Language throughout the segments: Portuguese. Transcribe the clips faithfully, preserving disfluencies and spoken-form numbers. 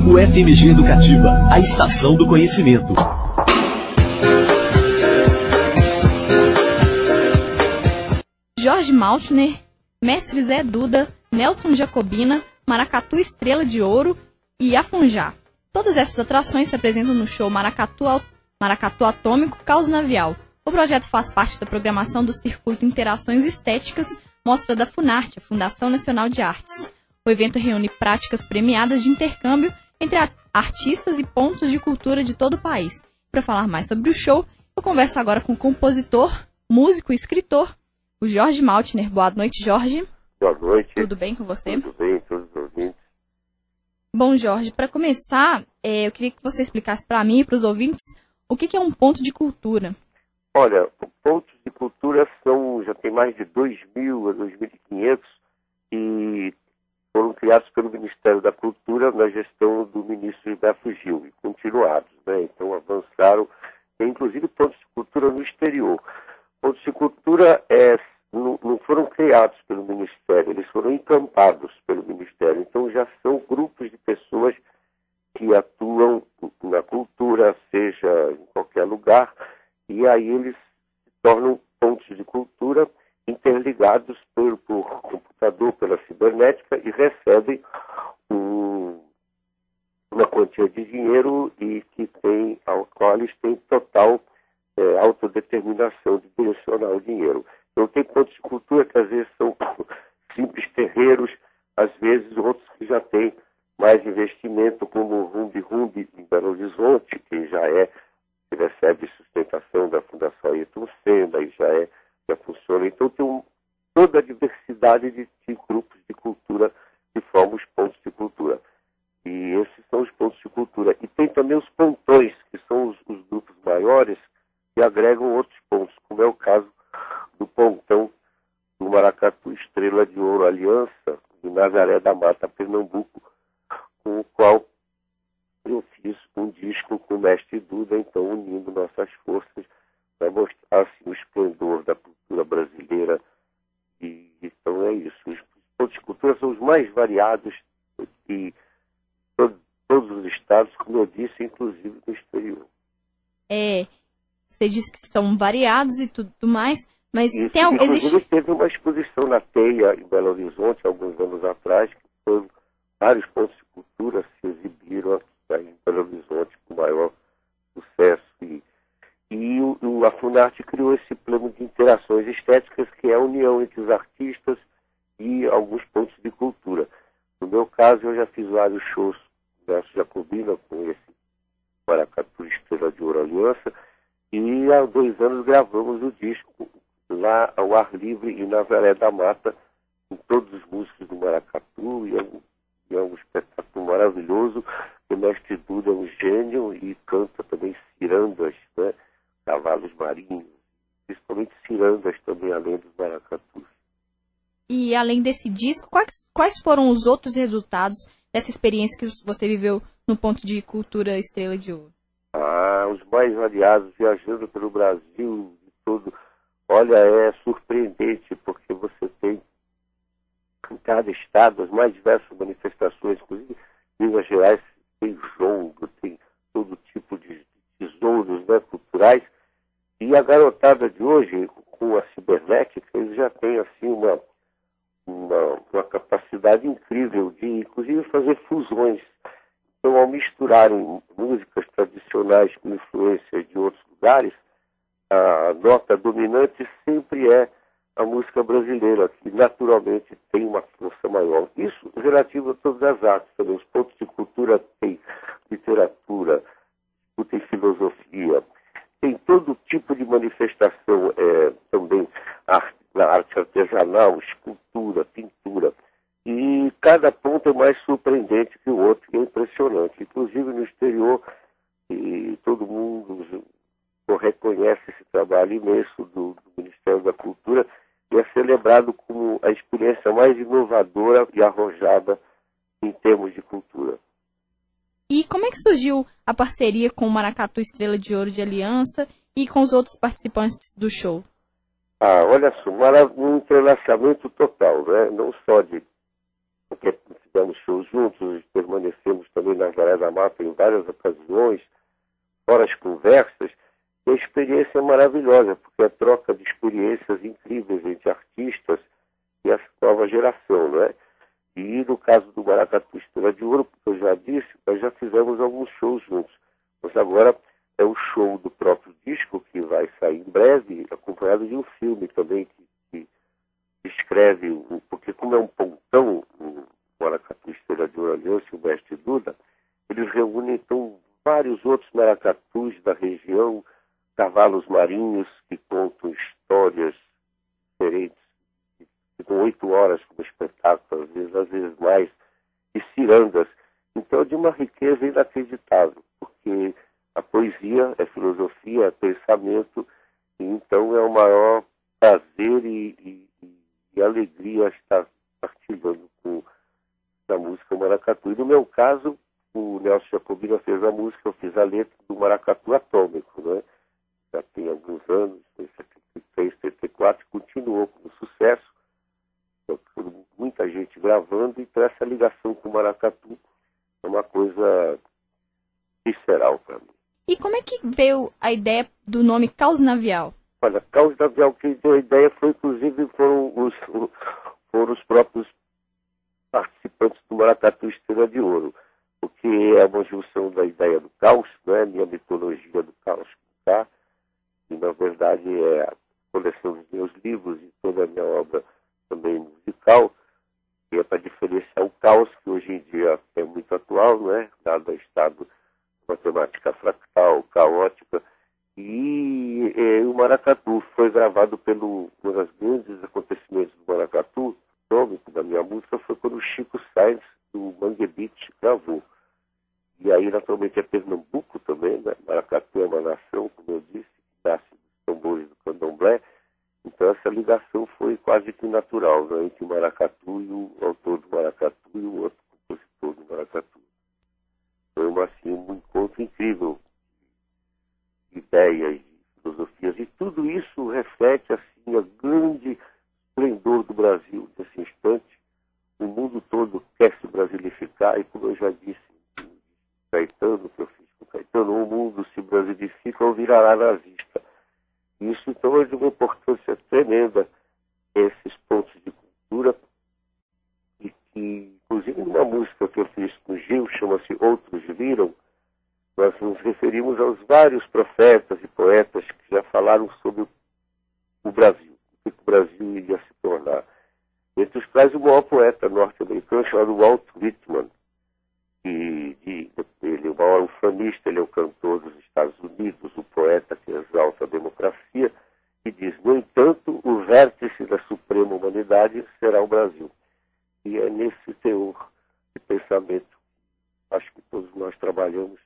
O F M G Educativa, a estação do conhecimento. Jorge Maltner, Mestre Zé Duda, Nelson Jacobina, Maracatu Estrela de Ouro e Afonjá. Todas essas atrações se apresentam no show Maracatu, Maracatu Atômico Caos Navial. O projeto faz parte da programação do Circuito Interações Estéticas, mostra da Funarte, a Fundação Nacional de Artes. O evento reúne práticas premiadas de intercâmbio entre artistas e pontos de cultura de todo o país. Para falar mais sobre o show, eu converso agora com o compositor, músico e escritor, o Jorge Maltner. Boa noite, Jorge. Boa noite. Tudo bem com você? Tudo bem, todos os ouvintes. Bom, Jorge, para começar, é, eu queria que você explicasse para mim e para os ouvintes o que, que é um ponto de cultura. Olha, pontos de cultura são, já tem mais de dois mil a dois mil e quinhentos e foram criados pelo Ministério da Cultura na gestão do ministro Gilberto Gil e continuados, né? Então avançaram, tem inclusive pontos de cultura no exterior. Pontos de cultura é, não, não foram criados pelo Ministério, eles foram encampados pelo Ministério. Então já são grupos de pessoas que atuam na cultura, seja em qualquer lugar, e aí eles se tornam pontos de cultura interligados por, por computador, pela cibernética, e recebem um, uma quantia de dinheiro e que tem, ao qual eles têm total é, autodeterminação de direcionar o dinheiro. Então tem pontos de cultura que às vezes são simples terreiros, às vezes outros que já têm mais investimento, como o Rumbi Rumbi em Belo Horizonte, que já é, que recebe sustentação da Fundação Ayrton Senna e já é, já funciona. Então tem um, toda a diversidade de, de grupos de cultura que formam os pontos de cultura. E esses são os pontos de cultura. E tem também os pontões, que são os, os grupos maiores que agregam outros pontos, como é o caso do pontão do Maracatu Estrela de Ouro Aliança, de Nazaré da Mata, Pernambuco, com o qual eu fiz um disco com o Mestre Duda, então unindo nossas forças para mostrar assim, o esplendor da cultura brasileira. E então é isso. Os pontos de cultura são os mais variados de todo, todos os estados, como eu disse, inclusive no exterior. É, você disse que são variados e tudo mais, mas Isso, tem algum... Inclusive existe... teve uma exposição na Teia, em Belo Horizonte, alguns anos atrás, que foi vários pontos de cultura se exibiram aqui em Belo Horizonte com maior sucesso. E, e o, o, a Funarte criou esse plano de interações estéticas, que é a união entre os artistas e alguns pontos de cultura. No meu caso, eu já fiz vários shows com o Nelson Jacobina, com esse Maracatu Estrela de Ouro Aliança, e há dois anos gravamos o disco lá ao ar livre em Nazaré da Mata, com todos os músicos do Maracatu, e é um, e é um espetáculo maravilhoso. O Mestre Duda é um gênio e canta também cirandas, né? Cavalos marinhos, principalmente cirandas também, além dos maracatus. E além desse disco, quais, quais foram os outros resultados dessa experiência que você viveu no Ponto de Cultura Estrela de Ouro? Ah, os mais variados, viajando pelo Brasil e tudo. Olha, é surpreendente, porque você tem em cada estado as mais diversas manifestações, inclusive em Minas Gerais tem jongo, tem todo tipo de tesouros, né, culturais. E a garotada de hoje, com a cibernética, eles já têm assim uma, uma, uma capacidade incrível de, inclusive, fazer fusões. Então, ao misturarem músicas tradicionais com influências de outros lugares, a nota dominante sempre é a música brasileira, que naturalmente tem uma força maior. Isso relativo a todas as artes também. Os pontos de cultura têm literatura, tem filosofia, tem todo tipo de manifestação, é, também arte, na arte artesanal, escultura, pintura. E cada ponto é mais surpreendente que o outro, que é impressionante. Inclusive no exterior, e todo mundo reconhece esse trabalho imenso do, do Ministério da Cultura, e é celebrado como a experiência mais inovadora e arrojada em termos de cultura. E como é que surgiu a parceria com o Maracatu Estrela de Ouro de Aliança e com os outros participantes do show? Ah, olha só, um entrelaçamento total, né? Não só de porque fizemos shows juntos, permanecemos também também na Zé da Mata em várias ocasiões, fora as conversas, e a experiência é maravilhosa, porque é troca de experiências incríveis entre artistas e essa nova geração, não é? E no caso do Maracatu Estrela de Ouro, como eu já disse, nós já fizemos alguns shows juntos. Mas agora é o show do próprio disco, que vai sair em breve, acompanhado de um filme também, que, que descreve, o, porque como é um pontão, o Maracatu Estrela de Ouro Aliança e o Mestre Duda, eles reúnem então vários outros maracatus da região, cavalos marinhos que contam histórias diferentes, que ficam oito horas como espetáculo, às vezes, às vezes mais, e cirandas. Então é de uma riqueza inacreditável, porque a poesia é filosofia, é pensamento, e então é o maior prazer e, e, e alegria estar partilhando com a música Maracatu. E no meu caso, o Nelson Jacobina fez a música, eu fiz a letra do Maracatu Atômico, né? Já tem alguns anos, em setenta e três, setenta e quatro, continuou com sucesso, muita gente gravando, e essa ligação com o Maracatu é uma coisa visceral para mim. E como é que veio a ideia do nome Caos Navial? Olha, Caos Navial, quem deu a ideia foi, inclusive, foram os, foram os próprios participantes do Maracatu Estrela de Ouro, porque é uma junção da ideia do caos, né? Minha mitologia do caos, tá? E, na verdade, é a coleção dos meus livros e toda a minha obra também musical, que é para diferenciar o caos, que hoje em dia é muito atual, não é? Dado o estado matemática fractal, caótica, e é, o Maracatu foi gravado pelo, um dos grandes acontecimentos do Maracatu, o nome da minha música foi quando o Chico Sainz, do Mangue Beat, gravou. E aí, naturalmente, é Pernambuco também, né? Maracatu é uma nação, como eu disse, que nasce dos tambores do candomblé. Então, essa ligação foi quase que natural, né? Entre o Maracatu e o autor do Maracatu e o outro compositor do Maracatu. Foi uma, assim, um encontro incrível de ideias, de filosofias. E tudo isso reflete, assim, o grande esplendor do Brasil nesse instante. O mundo todo quer se brasilificar, e como eu já disse, Caetano, que eu fiz com Caetano, o mundo se brasilifica ou virará nazista. Isso, então, é de uma importância tremenda, esses pontos de cultura, e que, inclusive, numa música que eu fiz com o Gil, chama-se Outros Viram, nós nos referimos aos vários profetas e poetas que já falaram sobre o Brasil, o que o Brasil iria se tornar. Entre os quais o maior poeta norte-americano, chamado Walt Whitman, que de, ele é o maior ufanista, ele é o cantor dos Estados Unidos, o poeta que exalta a democracia, e diz, no entanto, o vértice da suprema humanidade será o Brasil. E é nesse teor de pensamento, acho que todos nós trabalhamos,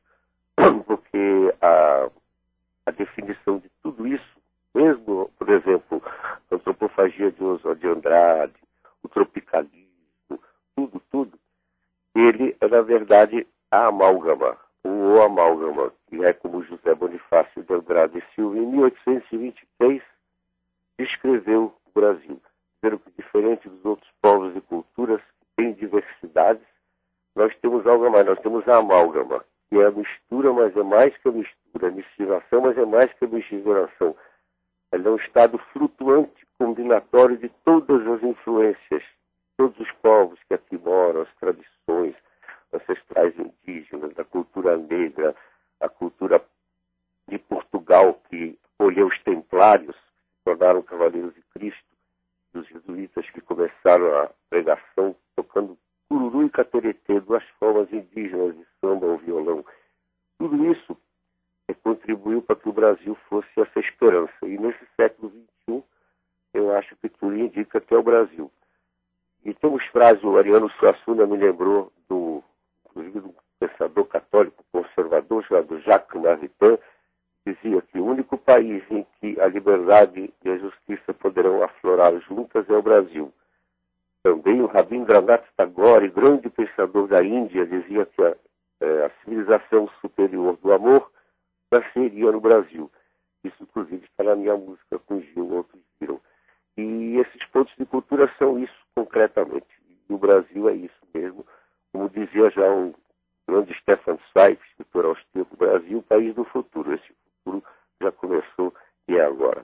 porque a, a definição de tudo isso, mesmo, por exemplo, a antropofagia de Oswald de Andrade, o tropicalismo, tudo, tudo, ele é, na verdade, a amálgama, o amálgama, que é como José Bonifácio de Andrade e Silva, em mil oitocentos e vinte e três, descreveu o Brasil. Dizendo que, diferente dos outros povos e culturas que têm diversidades, nós temos algo a mais, nós temos a amálgama, que é a mistura, mas é mais que a mistura, a miscigenação, mas é mais que a miscigenação. Ela é um estado flutuante, combinatório de todas as influências, todos os povos que aqui moram, as tradições ancestrais indígenas, da cultura negra, a cultura de Portugal, que acolheu os templários, que se tornaram cavaleiros de Cristo, e os jesuítas que começaram a pregação tocando cururu e cateretê, duas formas indígenas de samba ou violão. Tudo isso é, contribuiu para que o Brasil fosse essa esperança. E nesse século vinte e um, eu acho que tudo indica que é o Brasil. E temos frases, o Ariano Suassuna me lembrou, do, inclusive, do pensador católico conservador, chamado Jacques Maritain, dizia que o único país em que a liberdade e a justiça poderão aflorar juntas é o Brasil. Também o Rabindranath Tagore, grande pensador da Índia, dizia que a, é, a civilização superior do amor nasceria no Brasil. Isso, inclusive, está na minha música com Gil, outros viram. E esses pontos de cultura são isso concretamente. E o Brasil é isso mesmo. Como dizia já um de Stefan Zweig, escritor austríaco, Brasil, país do futuro. Esse futuro já começou e é agora.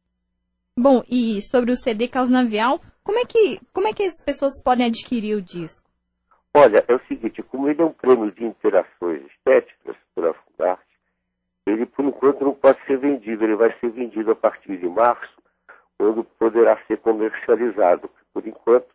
Bom, e sobre o C D Caos Navial, como é que, como é que as pessoas podem adquirir o disco? Olha, é o seguinte, como ele é um prêmio de interações estéticas pela Funarte, ele por enquanto não pode ser vendido, ele vai ser vendido a partir de março, quando poderá ser comercializado. Por enquanto,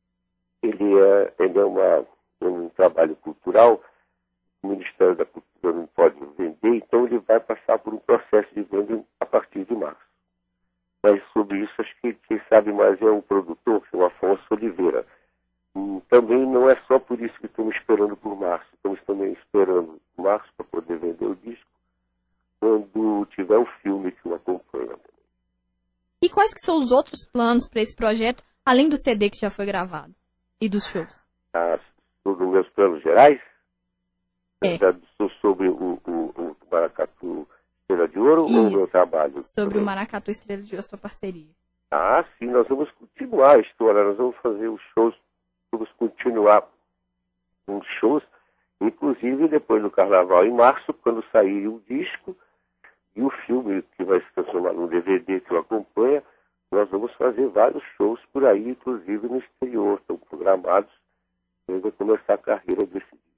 ele é, ele é uma, um trabalho cultural, o Ministério da Cultura não pode vender, então ele vai passar por um processo de venda a partir de março. Mas sobre isso, acho que quem sabe mais é um produtor, que é o Afonso Oliveira. E também não é só por isso que estamos esperando por março, estamos também esperando março para poder vender o disco, quando tiver o filme que o acompanha. E quais que são os outros planos para esse projeto, além do C D que já foi gravado? E dos shows? Ah, sobre os meus planos gerais? É. Sobre o, o, o Maracatu Estrela de Ouro Isso. ou o meu trabalho? Sobre também? o Maracatu Estrela de Ouro, sua parceria. Ah, sim, nós vamos continuar a história, nós vamos fazer os shows, vamos continuar com os shows, inclusive depois do Carnaval, em março, quando sair o disco e o filme que vai se transformar num D V D que o acompanha, nós vamos fazer vários shows por aí, inclusive no exterior, estão programados, e vai começar a carreira desse disco.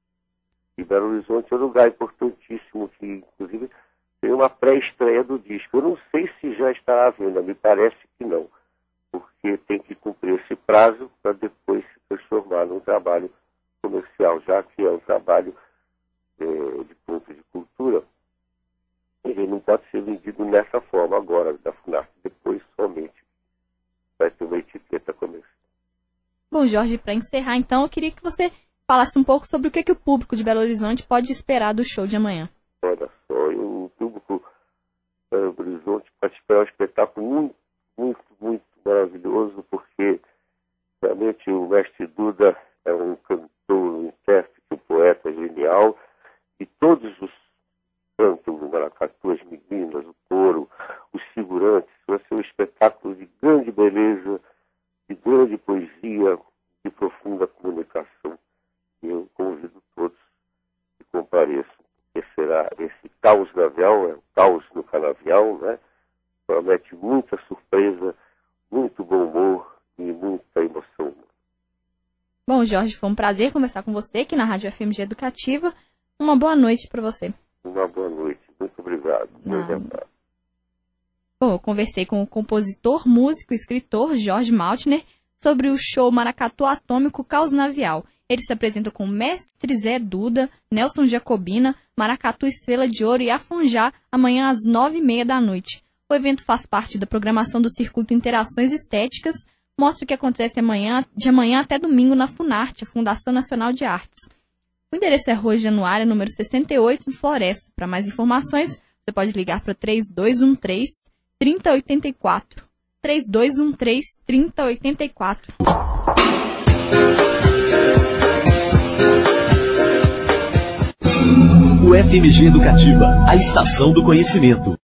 E Belo Horizonte é um lugar importantíssimo, que inclusive tem uma pré-estreia do disco. Eu não sei se já estará à venda, me parece que não, porque tem que cumprir esse prazo para depois se transformar num trabalho comercial, já que é um trabalho é, de ponto de cultura. Ele não pode ser vendido nessa forma agora, da Funarte, depois somente vai ter uma etiqueta comercial. Bom, Jorge, para encerrar então, eu queria que você falasse um pouco sobre o que, que o público de Belo Horizonte pode esperar do show de amanhã. Olha só, o público de Belo Horizonte pode esperar um espetáculo muito, muito, muito maravilhoso, porque realmente o mestre Duda é um cantor, um intérprete, um poeta genial, e todos os cantam no Maracatu, as meninas, o coro, os figurantes, vai ser um espetáculo de grande beleza, de grande poesia, de profunda comunicação. E eu convido todos que compareçam, porque será esse Caos Navial, é o caos no canavial, né? Promete muita surpresa, muito bom humor e muita emoção. Bom, Jorge, foi um prazer conversar com você aqui na Rádio F M G Educativa. Uma boa noite para você. Uma boa noite. Muito obrigado. Bom, eu conversei com o compositor, músico e escritor Jorge Maltner sobre o show Maracatu Atômico Caos Navial. Ele se apresenta com Mestre Zé Duda, Nelson Jacobina, Maracatu Estrela de Ouro e Afonjá, amanhã às nove e meia da noite. O evento faz parte da programação do Circuito Interações Estéticas, mostra o que acontece amanhã, de amanhã até domingo na Funarte, a Fundação Nacional de Artes. O endereço é Rua Januária, número sessenta e oito, em Floresta. Para mais informações, você pode ligar para três dois um três, três zero oito quatro. três dois um três, três zero oito quatro. O F M G Educativa, a estação do conhecimento.